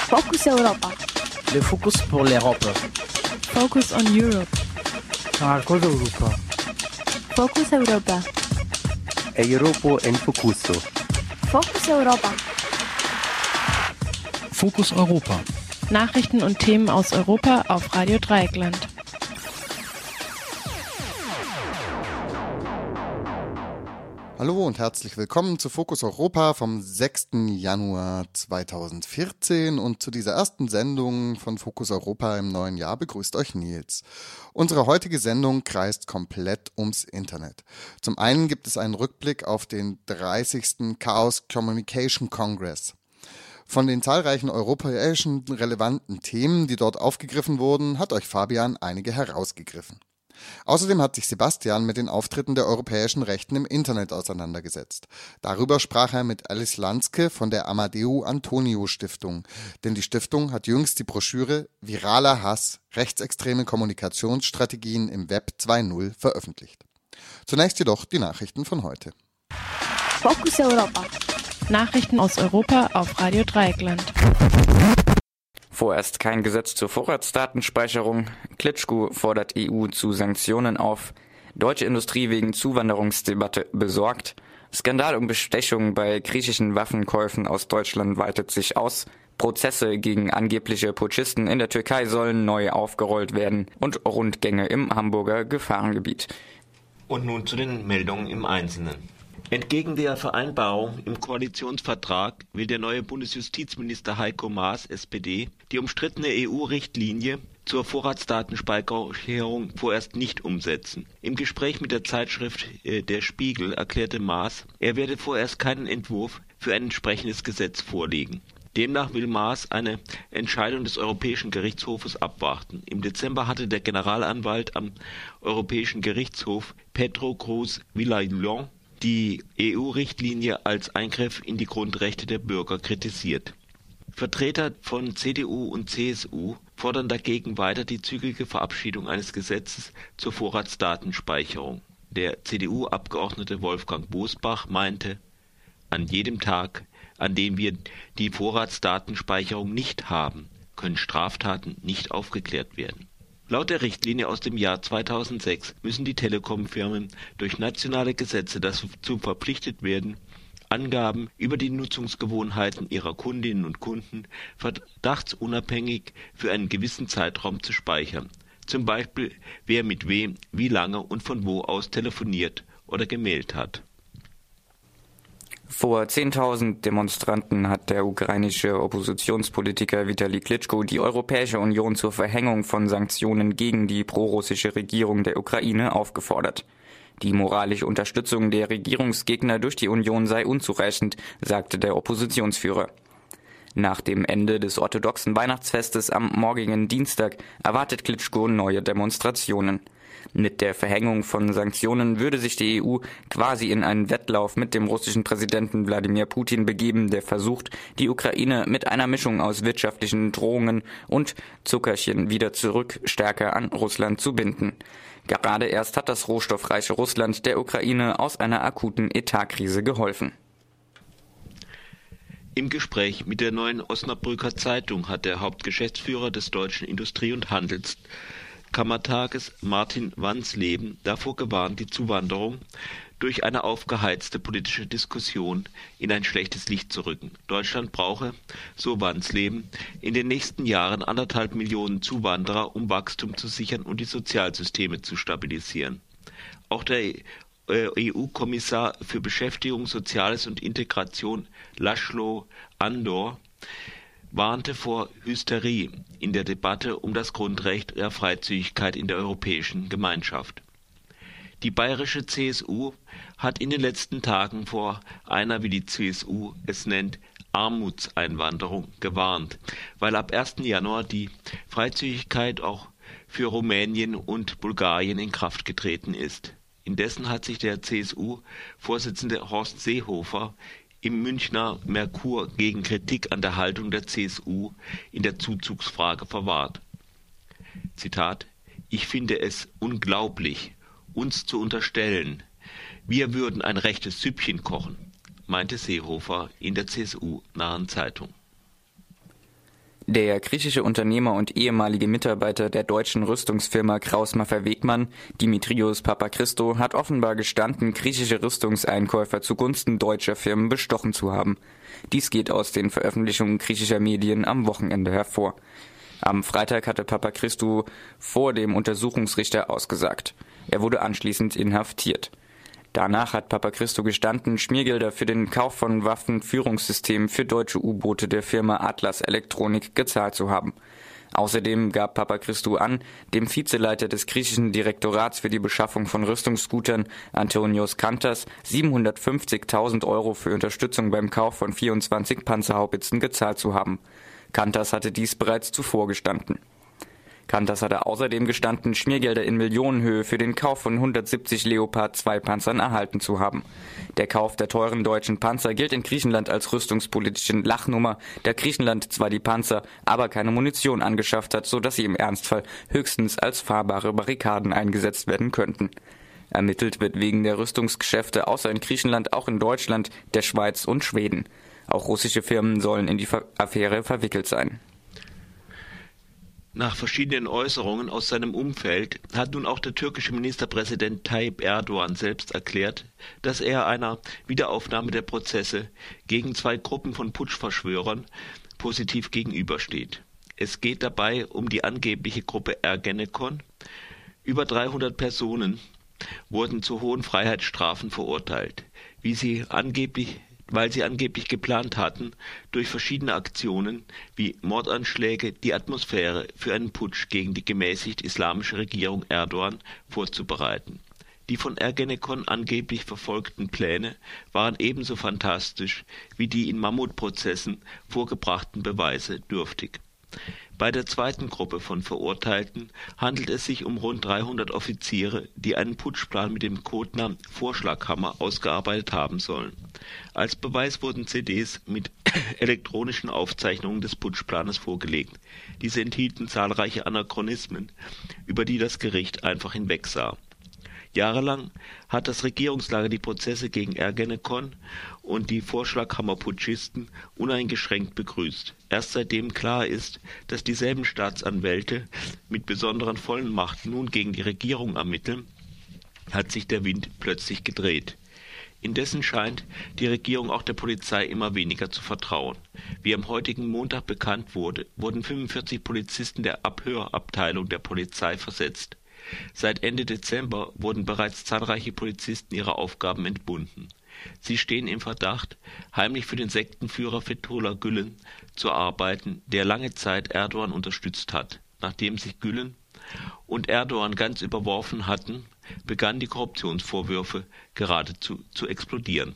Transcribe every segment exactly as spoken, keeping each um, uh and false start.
Focus Europa. Le Focus pour l'Europe. Focus on Europe. Marcos Europa. Focus Europa. Europa en Focuso. Focus Europa. Fokus Europa. Nachrichten und Themen aus Europa auf Radio Dreieckland. Hallo und herzlich willkommen zu Fokus Europa vom sechsten Januar zweitausendvierzehn, und zu dieser ersten Sendung von Fokus Europa im neuen Jahr begrüßt euch Nils. Unsere heutige Sendung kreist komplett ums Internet. Zum einen gibt es einen Rückblick auf den dreißigsten Chaos Communication Congress. Von den zahlreichen europäischen relevanten Themen, die dort aufgegriffen wurden, hat euch Fabian einige herausgegriffen. Außerdem hat sich Sebastian mit den Auftritten der europäischen Rechten im Internet auseinandergesetzt. Darüber sprach er mit Alice Lanske von der Amadeu Antonio Stiftung, denn die Stiftung hat jüngst die Broschüre Viraler Hass – Rechtsextreme Kommunikationsstrategien im Web zwei Punkt null veröffentlicht. Zunächst jedoch die Nachrichten von heute. Focus Europa. Nachrichten aus Europa auf Radio Dreieckland. Vorerst kein Gesetz zur Vorratsdatenspeicherung. Klitschko fordert E U zu Sanktionen auf. Deutsche Industrie wegen Zuwanderungsdebatte besorgt. Skandal um Bestechung bei griechischen Waffenkäufen aus Deutschland weitet sich aus. Prozesse gegen angebliche Putschisten in der Türkei sollen neu aufgerollt werden. Und Rundgänge im Hamburger Gefahrengebiet. Und nun zu den Meldungen im Einzelnen. Entgegen der Vereinbarung im Koalitionsvertrag will der neue Bundesjustizminister Heiko Maas, S P D, die umstrittene E U-Richtlinie zur Vorratsdatenspeicherung vorerst nicht umsetzen. Im Gespräch mit der Zeitschrift äh, Der Spiegel erklärte Maas, er werde vorerst keinen Entwurf für ein entsprechendes Gesetz vorlegen. Demnach will Maas eine Entscheidung des Europäischen Gerichtshofes abwarten. Im Dezember hatte der Generalanwalt am Europäischen Gerichtshof Pedro Cruz Villalón die E U-Richtlinie als Eingriff in die Grundrechte der Bürger kritisiert. Vertreter von C D U und C S U fordern dagegen weiter die zügige Verabschiedung eines Gesetzes zur Vorratsdatenspeicherung. Der C D U-Abgeordnete Wolfgang Bosbach meinte, an jedem Tag, an dem wir die Vorratsdatenspeicherung nicht haben, können Straftaten nicht aufgeklärt werden. Laut der Richtlinie aus dem Jahr zweitausendsechs müssen die Telekom-Firmen durch nationale Gesetze dazu verpflichtet werden, Angaben über die Nutzungsgewohnheiten ihrer Kundinnen und Kunden verdachtsunabhängig für einen gewissen Zeitraum zu speichern. Zum Beispiel, wer mit wem, wie lange und von wo aus telefoniert oder gemailt hat. Vor zehntausend Demonstranten hat der ukrainische Oppositionspolitiker Vitali Klitschko die Europäische Union zur Verhängung von Sanktionen gegen die prorussische Regierung der Ukraine aufgefordert. Die moralische Unterstützung der Regierungsgegner durch die Union sei unzureichend, sagte der Oppositionsführer. Nach dem Ende des orthodoxen Weihnachtsfestes am morgigen Dienstag erwartet Klitschko neue Demonstrationen. Mit der Verhängung von Sanktionen würde sich die E U quasi in einen Wettlauf mit dem russischen Präsidenten Wladimir Putin begeben, der versucht, die Ukraine mit einer Mischung aus wirtschaftlichen Drohungen und Zuckerchen wieder zurück stärker an Russland zu binden. Gerade erst hat das rohstoffreiche Russland der Ukraine aus einer akuten Etatkrise geholfen. Im Gespräch mit der Neuen Osnabrücker Zeitung hat der Hauptgeschäftsführer des Deutschen Industrie- und Handelskammertages Martin Wansleben davor gewarnt, die Zuwanderung durch eine aufgeheizte politische Diskussion in ein schlechtes Licht zu rücken. Deutschland brauche, so Wansleben, in den nächsten Jahren anderthalb Millionen Zuwanderer, um Wachstum zu sichern und die Sozialsysteme zu stabilisieren. Auch der E U-Kommissar für Beschäftigung, Soziales und Integration László Andor warnte vor Hysterie in der Debatte um das Grundrecht der Freizügigkeit in der Europäischen Gemeinschaft. Die bayerische C S U hat in den letzten Tagen vor einer, wie die C S U es nennt, Armutseinwanderung gewarnt, weil ab ersten Januar die Freizügigkeit auch für Rumänien und Bulgarien in Kraft getreten ist. Indessen hat sich der C S U-Vorsitzende Horst Seehofer im Münchner Merkur gegen Kritik an der Haltung der C S U in der Zuzugsfrage verwahrt. Zitat: Ich finde es unglaublich, uns zu unterstellen, wir würden ein rechtes Süppchen kochen, meinte Seehofer in der C S U-nahen Zeitung. Der griechische Unternehmer und ehemalige Mitarbeiter der deutschen Rüstungsfirma Krauss-Maffei-Wegmann, Dimitrios Papachristou, hat offenbar gestanden, griechische Rüstungseinkäufer zugunsten deutscher Firmen bestochen zu haben. Dies geht aus den Veröffentlichungen griechischer Medien am Wochenende hervor. Am Freitag hatte Papachristou vor dem Untersuchungsrichter ausgesagt. Er wurde anschließend inhaftiert. Danach hat Papachristou gestanden, Schmiergelder für den Kauf von Waffenführungssystemen für deutsche U-Boote der Firma Atlas Elektronik gezahlt zu haben. Außerdem gab Papachristou an, dem Vizeleiter des griechischen Direktorats für die Beschaffung von Rüstungsgütern, Antonios Kantas, siebenhundertfünfzigtausend Euro für Unterstützung beim Kauf von vierundzwanzig Panzerhaubitzen gezahlt zu haben. Kantas hatte dies bereits zuvor gestanden. Kantas hatte außerdem gestanden, Schmiergelder in Millionenhöhe für den Kauf von hundertsiebzig Leopard zwei Panzern erhalten zu haben. Der Kauf der teuren deutschen Panzer gilt in Griechenland als rüstungspolitische Lachnummer, da Griechenland zwar die Panzer, aber keine Munition angeschafft hat, sodass sie im Ernstfall höchstens als fahrbare Barrikaden eingesetzt werden könnten. Ermittelt wird wegen der Rüstungsgeschäfte außer in Griechenland auch in Deutschland, der Schweiz und Schweden. Auch russische Firmen sollen in die Affäre verwickelt sein. Nach verschiedenen Äußerungen aus seinem Umfeld hat nun auch der türkische Ministerpräsident Tayyip Erdoğan selbst erklärt, dass er einer Wiederaufnahme der Prozesse gegen zwei Gruppen von Putschverschwörern positiv gegenübersteht. Es geht dabei um die angebliche Gruppe Ergenekon. Über dreihundert Personen wurden zu hohen Freiheitsstrafen verurteilt, wie sie angeblich weil sie angeblich geplant hatten, durch verschiedene Aktionen wie Mordanschläge die Atmosphäre für einen Putsch gegen die gemäßigt islamische Regierung Erdoğan vorzubereiten. Die von Ergenekon angeblich verfolgten Pläne waren ebenso fantastisch wie die in Mammutprozessen vorgebrachten Beweise dürftig. Bei der zweiten Gruppe von Verurteilten handelt es sich um rund dreihundert Offiziere, die einen Putschplan mit dem Codenamen Vorschlaghammer ausgearbeitet haben sollen. Als Beweis wurden C Ds mit elektronischen Aufzeichnungen des Putschplanes vorgelegt. Diese enthielten zahlreiche Anachronismen, über die das Gericht einfach hinwegsah. Jahrelang hat das Regierungslager die Prozesse gegen Ergenekon und die Vorschlaghammer-Putschisten uneingeschränkt begrüßt. Erst seitdem klar ist, dass dieselben Staatsanwälte mit besonderen Vollmachten nun gegen die Regierung ermitteln, hat sich der Wind plötzlich gedreht. Indessen scheint die Regierung auch der Polizei immer weniger zu vertrauen. Wie am heutigen Montag bekannt wurde, wurden fünfundvierzig Polizisten der Abhörabteilung der Polizei versetzt. Seit Ende Dezember wurden bereits zahlreiche Polizisten ihrer Aufgaben entbunden. Sie stehen im Verdacht, heimlich für den Sektenführer Fethullah Gülen zu arbeiten, der lange Zeit Erdoğan unterstützt hat. Nachdem sich Gülen und Erdoğan ganz überworfen hatten, begannen die Korruptionsvorwürfe geradezu zu explodieren.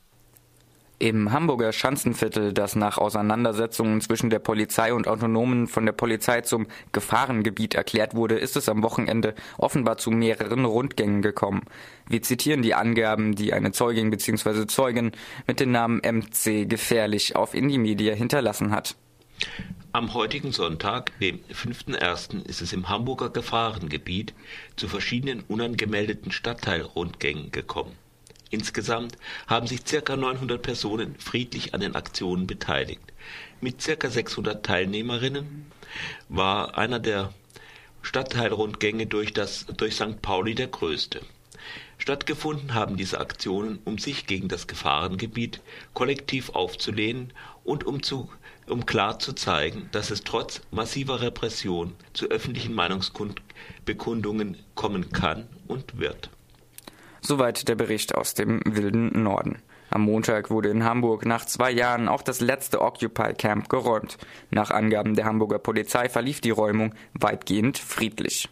Im Hamburger Schanzenviertel, das nach Auseinandersetzungen zwischen der Polizei und Autonomen von der Polizei zum Gefahrengebiet erklärt wurde, ist es am Wochenende offenbar zu mehreren Rundgängen gekommen. Wir zitieren die Angaben, die eine Zeugin bzw. Zeugin mit dem Namen M C Gefährlich auf Indie-Media hinterlassen hat. Am heutigen Sonntag, dem fünften ersten, ist es im Hamburger Gefahrengebiet zu verschiedenen unangemeldeten Stadtteilrundgängen gekommen. Insgesamt haben sich ca. neunhundert Personen friedlich an den Aktionen beteiligt. Mit ca. sechshundert Teilnehmerinnen war einer der Stadtteilrundgänge durch, das, durch Sankt Pauli der größte. Stattgefunden haben diese Aktionen, um sich gegen das Gefahrengebiet kollektiv aufzulehnen und um, zu, um klar zu zeigen, dass es trotz massiver Repression zu öffentlichen Meinungsbekundungen kommen kann und wird. Soweit der Bericht aus dem wilden Norden. Am Montag wurde in Hamburg nach zwei Jahren auch das letzte Occupy-Camp geräumt. Nach Angaben der Hamburger Polizei verlief die Räumung weitgehend friedlich.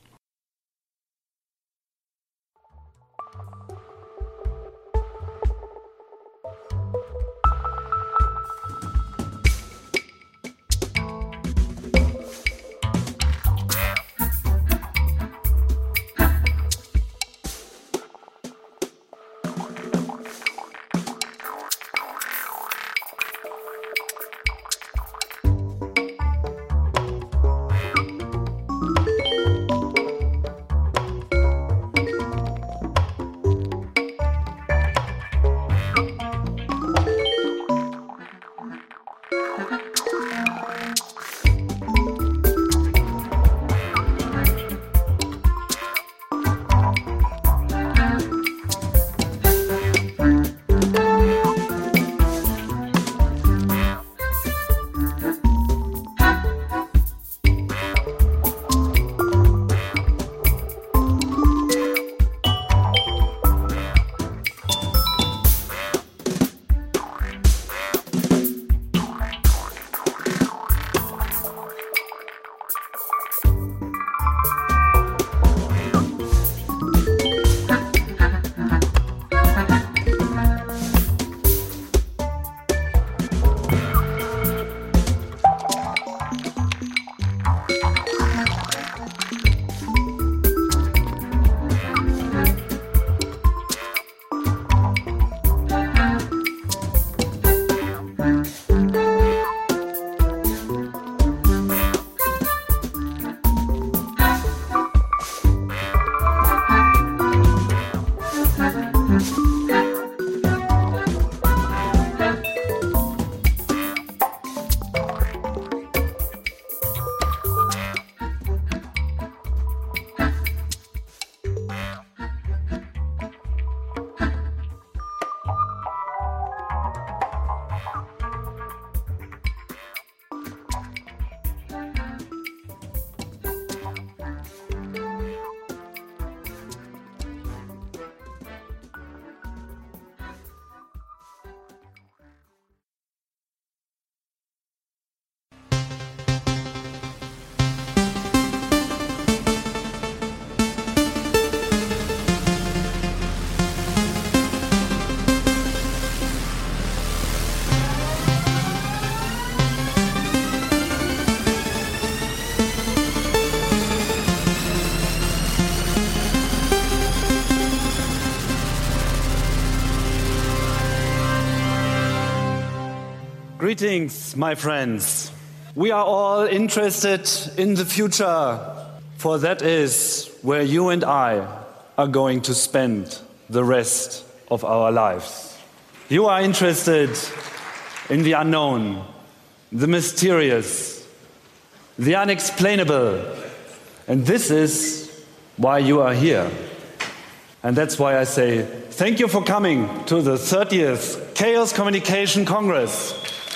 Greetings, my friends. We are all interested in the future, for that is where you and I are going to spend the rest of our lives. You are interested in the unknown, the mysterious, the unexplainable, and this is why you are here. And that's why I say thank you for coming to the thirtieth Chaos Communication Congress.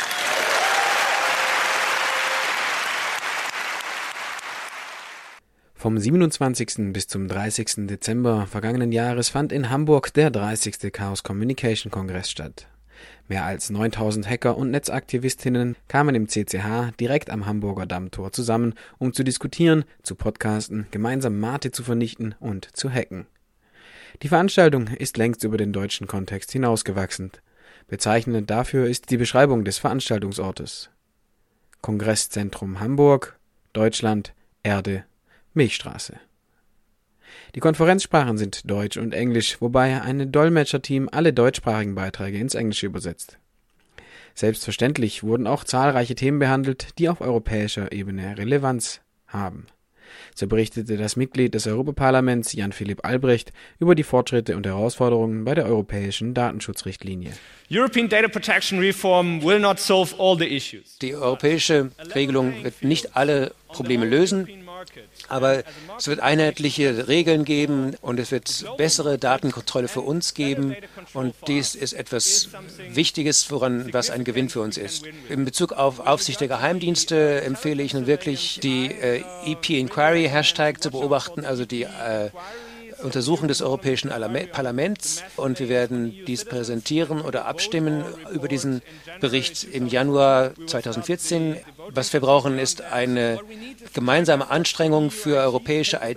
Vom siebenundzwanzigsten bis zum dreißigsten Dezember vergangenen Jahres fand in Hamburg der dreißigste Chaos Communication Kongress statt. Mehr als neuntausend Hacker und Netzaktivistinnen kamen im C C H direkt am Hamburger Dammtor zusammen, um zu diskutieren, zu podcasten, gemeinsam Mate zu vernichten und zu hacken. Die Veranstaltung ist längst über den deutschen Kontext hinausgewachsen. Bezeichnend dafür ist die Beschreibung des Veranstaltungsortes. Kongresszentrum Hamburg, Deutschland, Erde, Milchstraße. Die Konferenzsprachen sind Deutsch und Englisch, wobei ein Dolmetscherteam alle deutschsprachigen Beiträge ins Englische übersetzt. Selbstverständlich wurden auch zahlreiche Themen behandelt, die auf europäischer Ebene Relevanz haben. So berichtete das Mitglied des Europaparlaments Jan-Philipp Albrecht über die Fortschritte und Herausforderungen bei der europäischen Datenschutzrichtlinie. European Data Protection Reform will not solve all the issues. Die europäische Regelung wird nicht alle Probleme lösen, aber es wird einheitliche Regeln geben und es wird bessere Datenkontrolle für uns geben und dies ist etwas Wichtiges, woran, was ein Gewinn für uns ist. In Bezug auf Aufsicht der Geheimdienste empfehle ich nun wirklich, die äh, E P Inquiry Hashtag zu beobachten, also die äh, Untersuchung des Europäischen Parlaments, und wir werden dies präsentieren oder abstimmen über diesen Bericht im Januar zweitausendvierzehn. Was wir brauchen, ist eine gemeinsame Anstrengung für europäische I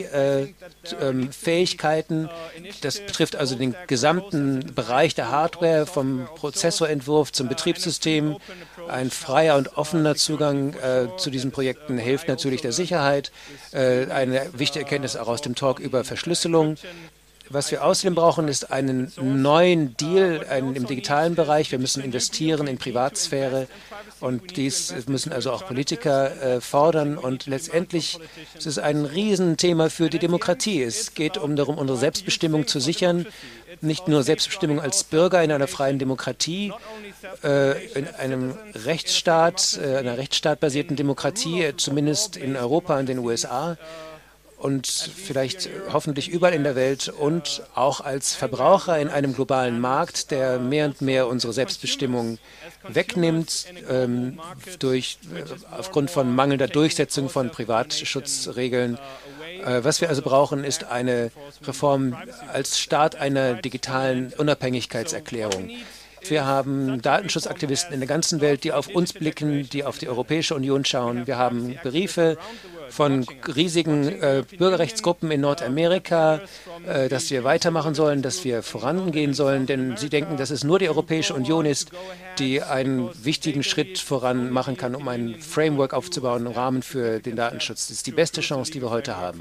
T-Fähigkeiten. Das betrifft also den gesamten Bereich der Hardware, vom Prozessorentwurf zum Betriebssystem. Ein freier und offener Zugang äh, zu diesen Projekten hilft natürlich der Sicherheit. Äh, eine wichtige Erkenntnis auch aus dem Talk über Verschlüsselung. Was wir außerdem brauchen, ist einen neuen Deal einen, im digitalen Bereich. Wir müssen investieren in Privatsphäre und dies müssen also auch Politiker äh, fordern. Und letztendlich ist es ein Riesenthema für die Demokratie. Es geht um darum, unsere Selbstbestimmung zu sichern. Nicht nur Selbstbestimmung als Bürger in einer freien Demokratie, äh, in einem Rechtsstaat, äh, einer rechtsstaatbasierten Demokratie, äh, zumindest in Europa und den U S A. Und vielleicht hoffentlich überall in der Welt und auch als Verbraucher in einem globalen Markt, der mehr und mehr unsere Selbstbestimmung wegnimmt, ähm, durch, äh, aufgrund von mangelnder Durchsetzung von Privatschutzregeln. Äh, was wir also brauchen, ist eine Reform als Start einer digitalen Unabhängigkeitserklärung. Wir haben Datenschutzaktivisten in der ganzen Welt, die auf uns blicken, die auf die Europäische Union schauen. Wir haben Briefe von riesigen äh, Bürgerrechtsgruppen in Nordamerika, äh, dass wir weitermachen sollen, dass wir vorangehen sollen, denn sie denken, dass es nur die Europäische Union ist, die einen wichtigen Schritt voran machen kann, um ein Framework aufzubauen, einen Rahmen für den Datenschutz. Das ist die beste Chance, die wir heute haben.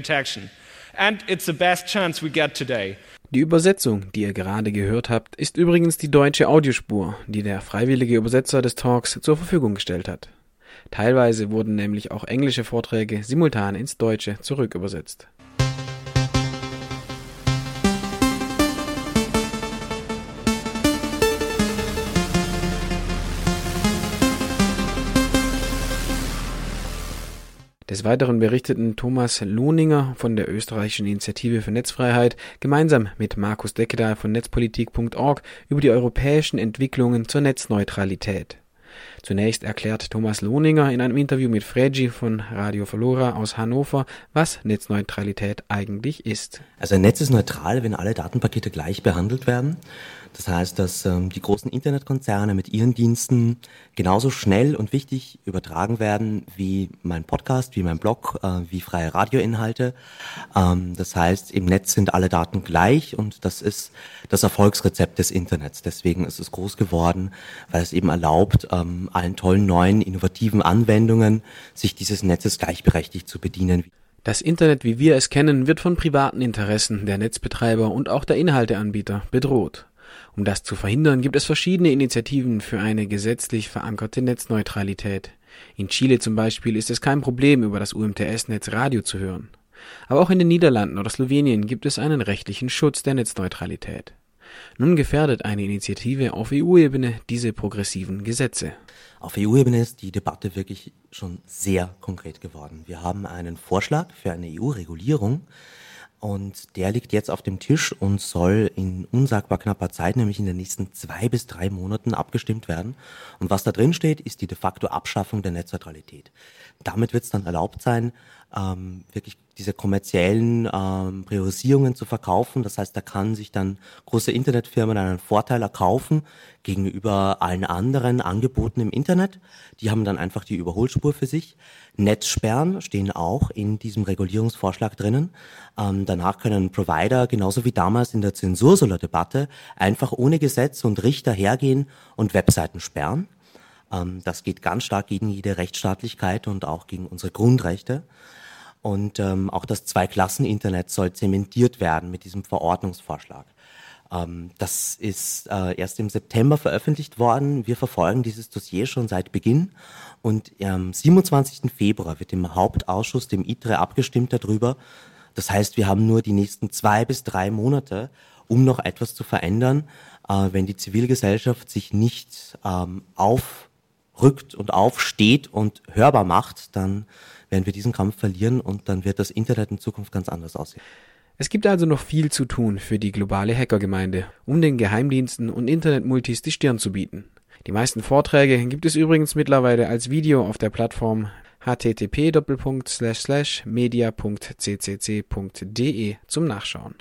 And it's the best chance we get today. Die Übersetzung, die ihr gerade gehört habt, ist übrigens die deutsche Audiospur, die der freiwillige Übersetzer des Talks zur Verfügung gestellt hat. Teilweise wurden nämlich auch englische Vorträge simultan ins Deutsche zurückübersetzt. Des Weiteren berichteten Thomas Lohninger von der österreichischen Initiative für Netzfreiheit gemeinsam mit Markus Deckedahl von netzpolitik punkt org über die europäischen Entwicklungen zur Netzneutralität. Zunächst erklärt Thomas Lohninger in einem Interview mit Fregi von Radio Verlora aus Hannover, was Netzneutralität eigentlich ist. Also ein Netz ist neutral, wenn alle Datenpakete gleich behandelt werden. Das heißt, dass ähm, die großen Internetkonzerne mit ihren Diensten genauso schnell und wichtig übertragen werden wie mein Podcast, wie mein Blog, äh, wie freie Radioinhalte. Ähm, das heißt, im Netz sind alle Daten gleich und das ist das Erfolgsrezept des Internets. Deswegen ist es groß geworden, weil es eben erlaubt, ähm, allen tollen neuen, innovativen Anwendungen sich dieses Netzes gleichberechtigt zu bedienen. Das Internet, wie wir es kennen, wird von privaten Interessen der Netzbetreiber und auch der Inhalteanbieter bedroht. Um das zu verhindern, gibt es verschiedene Initiativen für eine gesetzlich verankerte Netzneutralität. In Chile zum Beispiel ist es kein Problem, über das U M T S-Netz Radio zu hören. Aber auch in den Niederlanden oder Slowenien gibt es einen rechtlichen Schutz der Netzneutralität. Nun gefährdet eine Initiative auf E U-Ebene diese progressiven Gesetze. Auf E U-Ebene ist die Debatte wirklich schon sehr konkret geworden. Wir haben einen Vorschlag für eine E U-Regulierung und der liegt jetzt auf dem Tisch und soll in unsagbar knapper Zeit, nämlich in den nächsten zwei bis drei Monaten abgestimmt werden. Und was da drin steht, ist die de facto Abschaffung der Netzneutralität. Damit wird es dann erlaubt sein, ähm, wirklich diese kommerziellen ähm, Priorisierungen zu verkaufen. Das heißt, da kann sich dann große Internetfirmen einen Vorteil erkaufen gegenüber allen anderen Angeboten im Internet. Die haben dann einfach die Überholspur für sich. Netzsperren stehen auch in diesem Regulierungsvorschlag drinnen. Ähm, danach können Provider, genauso wie damals in der Zensursolar-Debatte, einfach ohne Gesetz und Richter hergehen und Webseiten sperren. Ähm, das geht ganz stark gegen jede Rechtsstaatlichkeit und auch gegen unsere Grundrechte. Und ähm, auch das Zwei-Klassen-Internet soll zementiert werden mit diesem Verordnungsvorschlag. Ähm, das ist äh, erst im September veröffentlicht worden. Wir verfolgen dieses Dossier schon seit Beginn. Und am siebenundzwanzigsten Februar wird im Hauptausschuss, dem I T R E, abgestimmt darüber. Das heißt, wir haben nur die nächsten zwei bis drei Monate, um noch etwas zu verändern. Äh, wenn die Zivilgesellschaft sich nicht ähm, aufrückt und aufsteht und hörbar macht, dann werden wir diesen Kampf verlieren und dann wird das Internet in Zukunft ganz anders aussehen. Es gibt also noch viel zu tun für die globale Hackergemeinde, um den Geheimdiensten und Internetmultis die Stirn zu bieten. Die meisten Vorträge gibt es übrigens mittlerweile als Video auf der Plattform h t t p slash slash media punkt c c c punkt d e zum Nachschauen.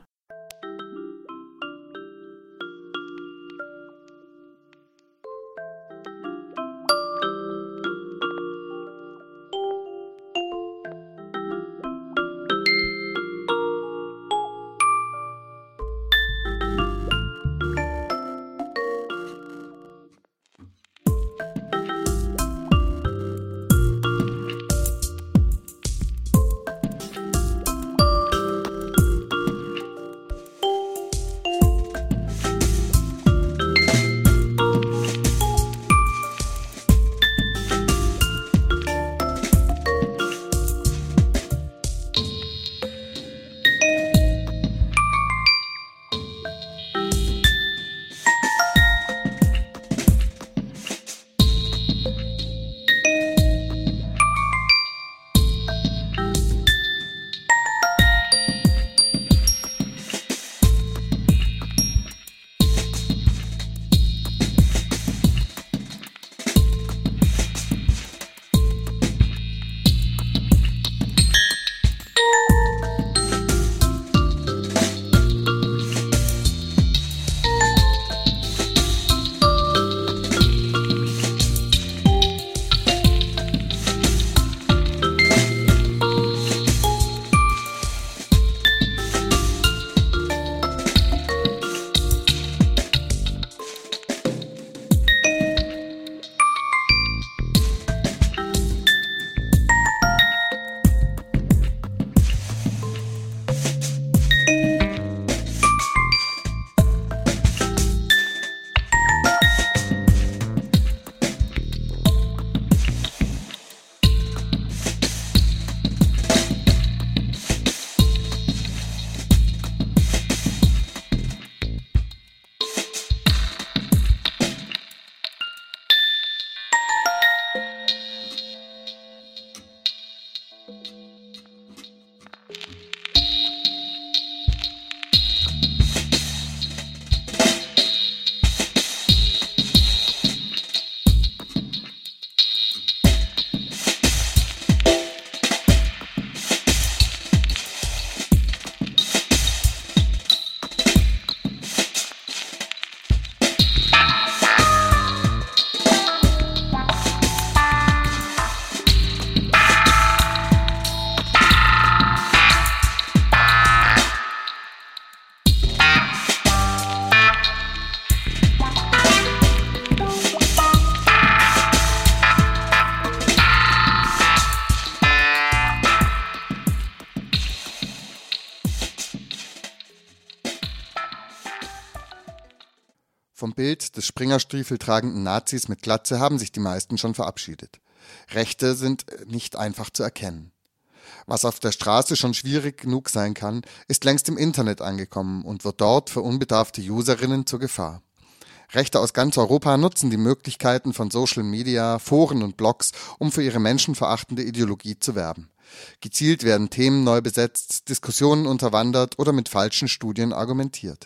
vom Bild des Springerstiefel tragenden Nazis mit Glatze haben sich die meisten schon verabschiedet. Rechte sind nicht einfach zu erkennen. Was auf der Straße schon schwierig genug sein kann, ist längst im Internet angekommen und wird dort für unbedarfte Userinnen zur Gefahr. Rechte aus ganz Europa nutzen die Möglichkeiten von Social Media, Foren und Blogs, um für ihre menschenverachtende Ideologie zu werben. Gezielt werden Themen neu besetzt, Diskussionen unterwandert oder mit falschen Studien argumentiert.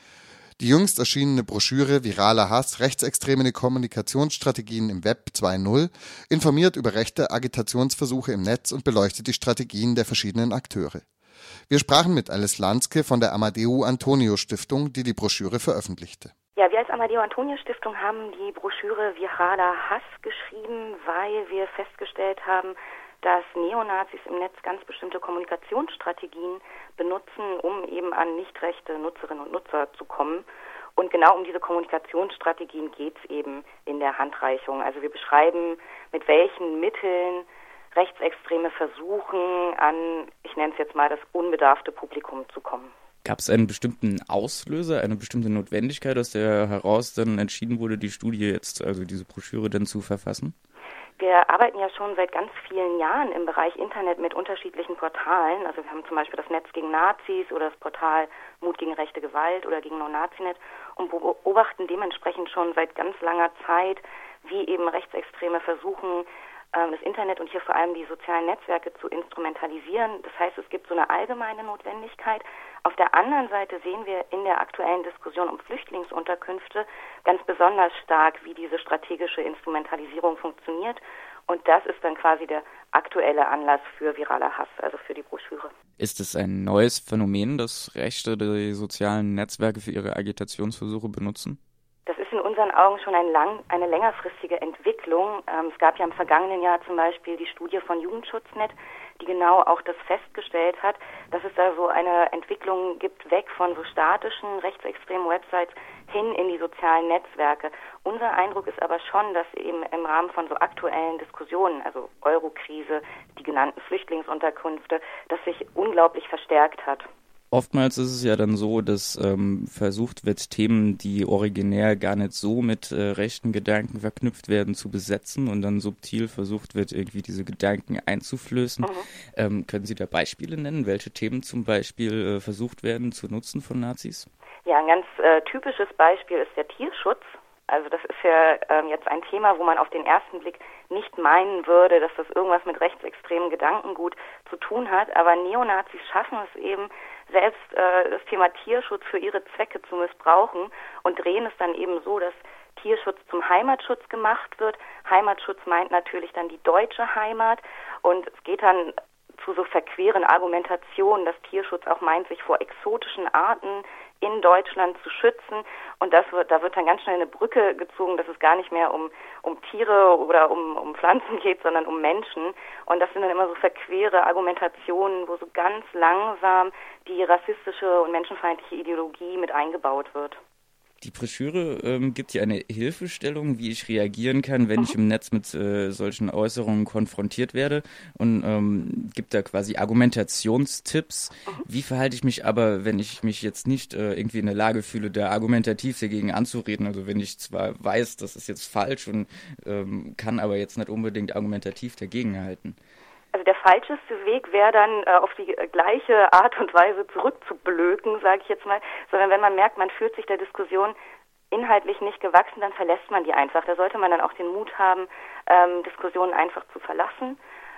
Die jüngst erschienene Broschüre Viraler Hass, rechtsextreme Kommunikationsstrategien im Web zwei Punkt null informiert über rechte Agitationsversuche im Netz und beleuchtet die Strategien der verschiedenen Akteure. Wir sprachen mit Alice Lanske von der Amadeo Antonio Stiftung, die die Broschüre veröffentlichte. Ja, wir als Amadeo Antonio Stiftung haben die Broschüre Viraler Hass geschrieben, weil wir festgestellt haben, dass Neonazis im Netz ganz bestimmte Kommunikationsstrategien benutzen, um eben an nicht rechte Nutzerinnen und Nutzer zu kommen. Und genau um diese Kommunikationsstrategien geht es eben in der Handreichung. Also wir beschreiben, mit welchen Mitteln Rechtsextreme versuchen, an, ich nenne es jetzt mal, das unbedarfte Publikum zu kommen. Gab es einen bestimmten Auslöser, eine bestimmte Notwendigkeit, aus der heraus dann entschieden wurde, die Studie jetzt, also diese Broschüre dann zu verfassen? Wir arbeiten ja schon seit ganz vielen Jahren im Bereich Internet mit unterschiedlichen Portalen. Also wir haben zum Beispiel das Netz gegen Nazis oder das Portal Mut gegen rechte Gewalt oder gegen No-Nazi-Net und beobachten dementsprechend schon seit ganz langer Zeit, wie eben Rechtsextreme versuchen, das Internet und hier vor allem die sozialen Netzwerke zu instrumentalisieren. Das heißt, es gibt so eine allgemeine Notwendigkeit. Auf der anderen Seite sehen wir in der aktuellen Diskussion um Flüchtlingsunterkünfte ganz besonders stark, wie diese strategische Instrumentalisierung funktioniert. Und das ist dann quasi der aktuelle Anlass für Viraler Hass, also für die Broschüre. Ist es ein neues Phänomen, dass Rechte die sozialen Netzwerke für ihre Agitationsversuche benutzen? Das ist in unseren Augen schon ein lang, eine längerfristige Entwicklung. Ähm, es gab ja im vergangenen Jahr zum Beispiel die Studie von Jugendschutznet, die genau auch das festgestellt hat, dass es da so eine Entwicklung gibt, weg von so statischen, rechtsextremen Websites hin in die sozialen Netzwerke. Unser Eindruck ist aber schon, dass eben im Rahmen von so aktuellen Diskussionen, also Eurokrise, die genannten Flüchtlingsunterkünfte, das sich unglaublich verstärkt hat. Oftmals ist es ja dann so, dass ähm, versucht wird, Themen, die originär gar nicht so mit äh, rechten Gedanken verknüpft werden, zu besetzen und dann subtil versucht wird, irgendwie diese Gedanken einzuflößen. Mhm. Ähm, können Sie da Beispiele nennen, welche Themen zum Beispiel äh, versucht werden zu nutzen von Nazis? Ja, ein ganz äh, typisches Beispiel ist der Tierschutz. Also das ist ja ähm, jetzt ein Thema, wo man auf den ersten Blick nicht meinen würde, dass das irgendwas mit rechtsextremen Gedankengut zu tun hat. Aber Neonazis schaffen es eben, selbst äh, das Thema Tierschutz für ihre Zwecke zu missbrauchen und drehen es dann eben so, dass Tierschutz zum Heimatschutz gemacht wird. Heimatschutz meint natürlich dann die deutsche Heimat und es geht dann zu so verqueren Argumentationen, dass Tierschutz auch meint, sich vor exotischen Arten in Deutschland zu schützen. Und das wird, da wird dann ganz schnell eine Brücke gezogen, dass es gar nicht mehr um, um Tiere oder um, um Pflanzen geht, sondern um Menschen. Und das sind dann immer so verquere Argumentationen, wo so ganz langsam die rassistische und menschenfeindliche Ideologie mit eingebaut wird. Die Broschüre ähm, gibt ja eine Hilfestellung, wie ich reagieren kann, wenn mhm. ich im Netz mit äh, solchen Äußerungen konfrontiert werde und ähm, gibt da quasi Argumentationstipps. Mhm. Wie verhalte ich mich aber, wenn ich mich jetzt nicht äh, irgendwie in der Lage fühle, da argumentativ dagegen anzureden? Also wenn ich zwar weiß, das ist jetzt falsch und ähm, kann aber jetzt nicht unbedingt argumentativ dagegenhalten. Also der falscheste Weg wäre dann, äh, auf die gleiche Art und Weise zurückzublöken, sage ich jetzt mal, sondern wenn man merkt, man fühlt sich der Diskussion inhaltlich nicht gewachsen, dann verlässt man die einfach. Da sollte man dann auch den Mut haben, ähm, Diskussionen einfach zu verlassen,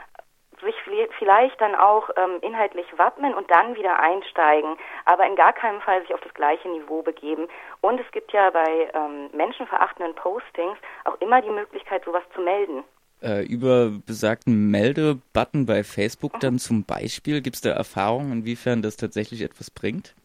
sich vielleicht dann auch ähm, inhaltlich wappnen und dann wieder einsteigen, aber in gar keinem Fall sich auf das gleiche Niveau begeben. Und es gibt ja bei ähm, menschenverachtenden Postings auch immer die Möglichkeit, sowas zu melden. Äh, über besagten Melde-Button bei Facebook dann zum Beispiel, gibt es da Erfahrungen, inwiefern das tatsächlich etwas bringt?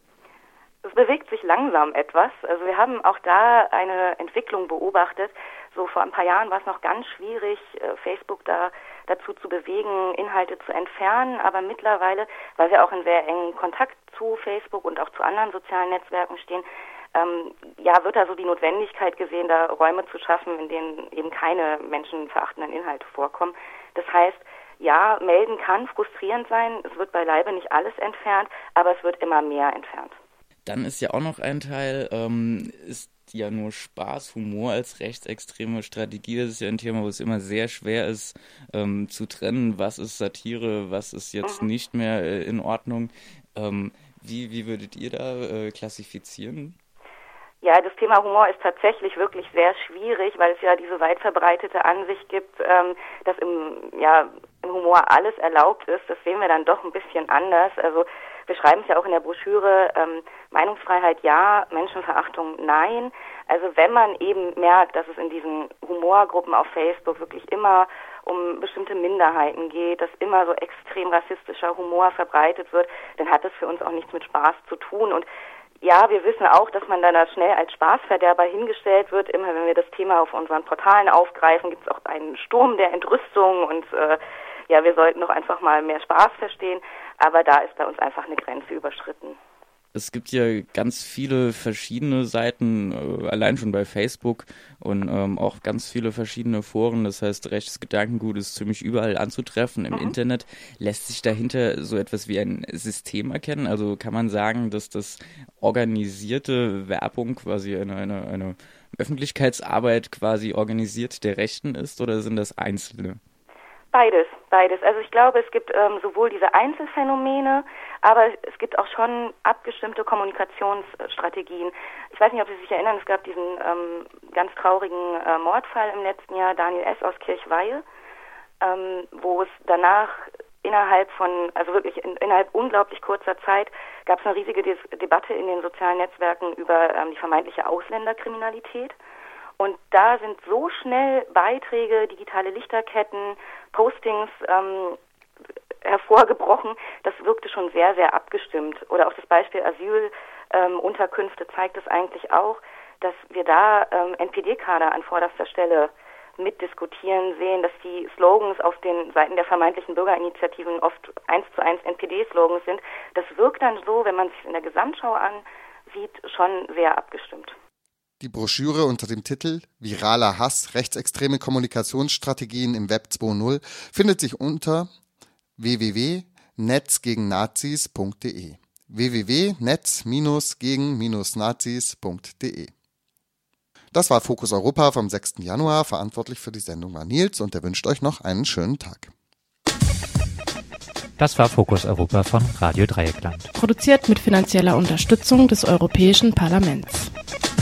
Es bewegt sich langsam etwas. Also wir haben auch da eine Entwicklung beobachtet. So vor ein paar Jahren war es noch ganz schwierig, Facebook da dazu zu bewegen, Inhalte zu entfernen. Aber mittlerweile, weil wir auch in sehr engen Kontakt zu Facebook und auch zu anderen sozialen Netzwerken stehen, ähm, ja, wird da so die Notwendigkeit gesehen, da Räume zu schaffen, in denen eben keine menschenverachtenden Inhalte vorkommen. Das heißt, ja, melden kann frustrierend sein. Es wird beileibe nicht alles entfernt, aber es wird immer mehr entfernt. Dann ist ja auch noch ein Teil, ähm, ist ja nur Spaß, Humor als rechtsextreme Strategie. Das ist ja ein Thema, wo es immer sehr schwer ist, ähm, zu trennen, was ist Satire, was ist jetzt nicht mehr äh, in Ordnung. Ähm, wie, wie würdet ihr da äh, klassifizieren? Ja, das Thema Humor ist tatsächlich wirklich sehr schwierig, weil es ja diese weit verbreitete Ansicht gibt, ähm, dass im, ja, im Humor alles erlaubt ist. Das sehen wir dann doch ein bisschen anders. Also wir schreiben es ja auch in der Broschüre, ähm, Meinungsfreiheit ja, Menschenverachtung nein. Also wenn man eben merkt, dass es in diesen Humorgruppen auf Facebook wirklich immer um bestimmte Minderheiten geht, dass immer so extrem rassistischer Humor verbreitet wird, dann hat das für uns auch nichts mit Spaß zu tun. Und ja, wir wissen auch, dass man dann da schnell als Spaßverderber hingestellt wird. Immer wenn wir das Thema auf unseren Portalen aufgreifen, gibt es auch einen Sturm der Entrüstung und äh, ja, wir sollten doch einfach mal mehr Spaß verstehen. Aber da ist bei uns einfach eine Grenze überschritten. Es gibt ja ganz viele verschiedene Seiten, äh, allein schon bei Facebook und ähm, auch ganz viele verschiedene Foren. Das heißt, rechtes Gedankengut ist ziemlich überall anzutreffen im mhm. Internet. Lässt sich dahinter so etwas wie ein System erkennen? Also kann man sagen, dass das organisierte Werbung, quasi eine, eine, eine Öffentlichkeitsarbeit quasi organisiert der Rechten ist, oder sind das Einzelne? Beides, beides. Also ich glaube, es gibt ähm, sowohl diese Einzelfänomene, aber es gibt auch schon abgestimmte Kommunikationsstrategien. Ich weiß nicht, ob Sie sich erinnern, es gab diesen ähm, ganz traurigen äh, Mordfall im letzten Jahr, Daniel S. aus Kirchweihe, ähm, wo es danach innerhalb von, also wirklich in, innerhalb unglaublich kurzer Zeit, gab es eine riesige De- Debatte in den sozialen Netzwerken über ähm, die vermeintliche Ausländerkriminalität. Und da sind so schnell Beiträge, digitale Lichterketten, Postings ähm, hervorgebrochen, das wirkte schon sehr, sehr abgestimmt. Oder auch das Beispiel Asylunterkünfte ähm, zeigt es eigentlich auch, dass wir da ähm, N P D-Kader an vorderster Stelle mitdiskutieren sehen, dass die Slogans auf den Seiten der vermeintlichen Bürgerinitiativen oft eins zu eins N P D-Slogans sind. Das wirkt dann so, wenn man sich in der Gesamtschau ansieht, schon sehr abgestimmt. Die Broschüre unter dem Titel Viraler Hass, rechtsextreme Kommunikationsstrategien im Web zwei Punkt null findet sich unter w w w punkt netz gegen nazis punkt de. w w w punkt netz gegen nazis punkt de. Das war Fokus Europa vom sechsten Januar. Verantwortlich für die Sendung war Nils und er wünscht euch noch einen schönen Tag. Das war Fokus Europa von Radio Dreieckland. Produziert mit finanzieller Unterstützung des Europäischen Parlaments.